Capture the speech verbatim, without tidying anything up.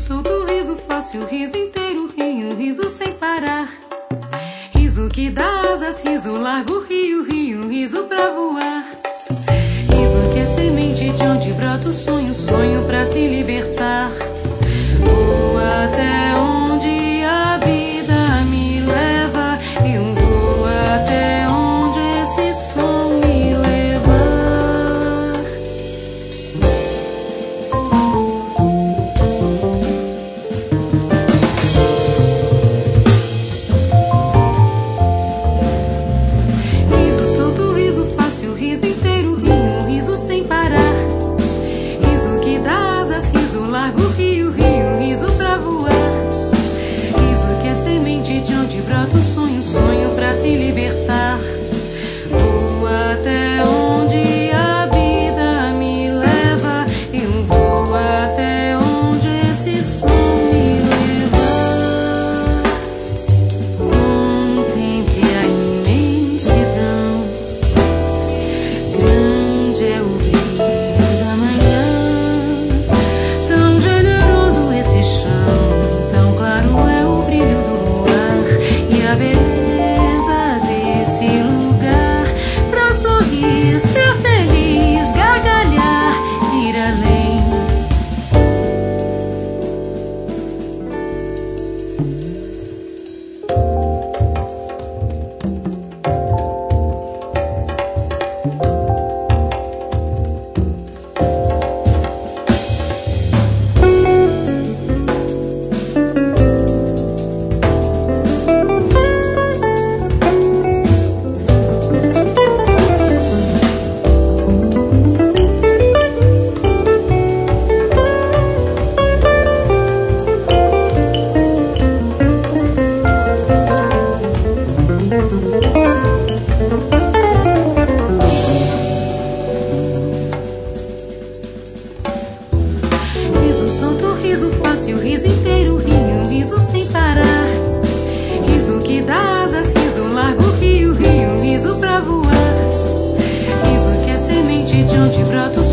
solto, riso fácil, riso inteiro, rio, riso sem parar. Riso que dá asas, riso largo, rio, rio, riso pra voar. Riso que é semente de onde brota o sonho, sonho pra se libertar. Vou até onde a vida me leva, eu vou até onde esse som me leva. Riso solto, riso fácil, riso inteiro, rio, riso sem parar. Riso que dá asas, riso largo, rio, rio, riso pra voar. Riso que é semente de onde brota o sonho, sonho pra se libertar. Vou até onde a vida me leva, eu vou até onde esse som me leva. Contemple a imensidão, grande é o brilho da manhã. Tão generoso esse chão, tão claro é o brilho do luar e a beleza desse lugar. Pra sorrir, ser feliz, gargalhar, ir além. Riso solto, riso fácil, riso inteiro, rio, riso sem parar. Riso que dá asas, riso largo, rio, rio, riso pra voar. Riso que é semente de onde brota o